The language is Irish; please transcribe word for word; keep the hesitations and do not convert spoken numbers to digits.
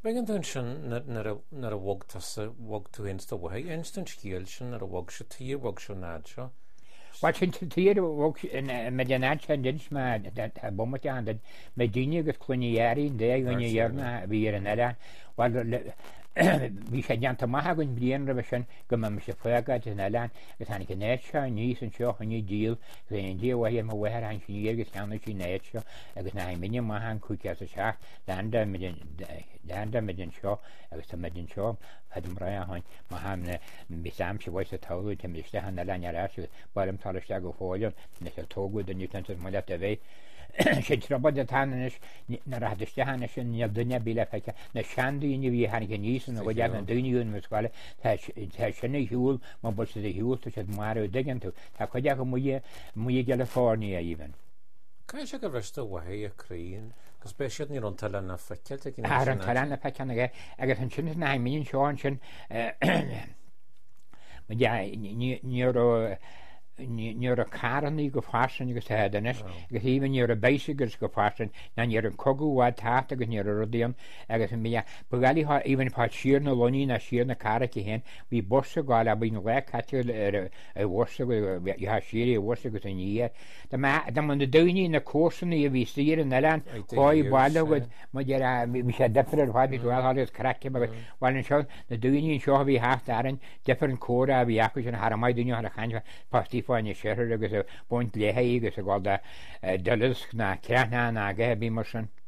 Began dún sin nar a bhogtas a bhogtú insta bhaid, instant scíal sin ar a bhog se tír bhog se nád seo. Wat sin tíir me denát an dins me bommat an me dinne agus clunneéirí dé gonne dhearna bhí ar an eile bhí sé deanta maithagann blion ra sin go me se fuagaid in eile gus hána go néit seo níos an seoch a ní díal go on díomhhaí mo bhhair an sin agus cheanna sí néit seo agus na mine maithan chuice a seach dáanda dáanda me den seo agus tá me den seo fedum ra a hain má hamna bí sam se bhaid a táú te miste han na learráú barim taliste go fáileon na se tógú den Newton mu a bheith sé trobad a tanis na raiste hanna sin ne dunne bíle feice na seandaíine bhí hena níosan a bhid an daúún mesáile sinna hiúil má bud a hiúlta sé marú digan tú Tá chuide go mu mu California íhan. Cai se go bhreiste bhaid aríon gus be siad ní an talna feiceil an talna feiceanna agus an sin na míonn seáin sin ní Níor a caranní go fásan agus hédanis agus híhann níor a béisigus go fásan na níor an coguháid táta agus níor a rudíam agus mí bugaí íhann pá siar na loní na siar na cara hen bhí borsa gáil a bhín le catil ar a bhsa sií a bhsa agus a ní Tá man na daoine na cósanna a bhí sír an eán cháid bailhid bhí sé defar háid bhil crace agus bhil seo na daoine seo bhí hácht aran defar an córa a bhí acu an Haramaidúine a chaine pastí fáinine séir agus a buint léthe agus a gáil de dulas na ceanna a gathe bí mar sin.